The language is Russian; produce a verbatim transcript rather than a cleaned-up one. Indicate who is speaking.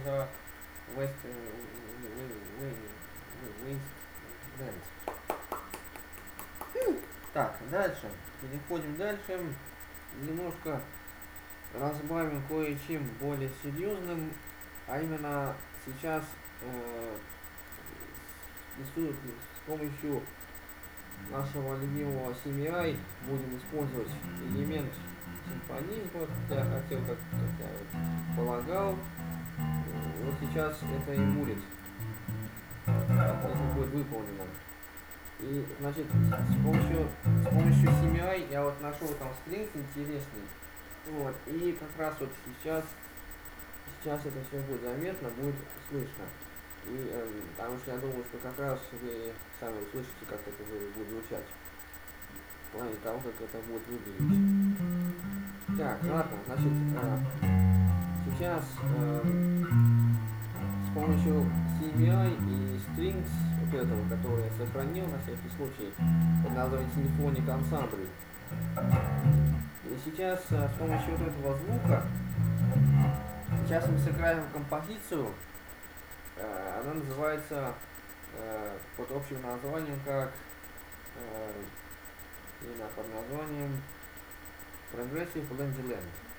Speaker 1: the West Wasteland. Так, дальше. Переходим дальше. Немножко разбавим кое-чем более серьезным, а именно сейчас э, с помощью нашего любимого си эм ай будем использовать элемент симфонии. Вот я хотел, как, как я вот полагал, вот сейчас это и будет, это будет выполнено. И, значит, с помощью, с помощью си эм ай я вот нашел там стринг интересный. Вот, и как раз вот сейчас, сейчас это все будет заметно, будет слышно. И, э, потому что я думаю, что как раз вы сами услышите, как это будет звучать. В плане того, как это будет выглядеть. Так, ладно, значит, э, сейчас э, с помощью си эм ай и strings, вот этого, который я сохранил на всякий случай, под названием Symphonic Ensemble. И сейчас э, с помощью вот этого звука, сейчас мы сыграем композицию, э, она называется э, под общим названием как, э, именно под названием Progressive Landyland.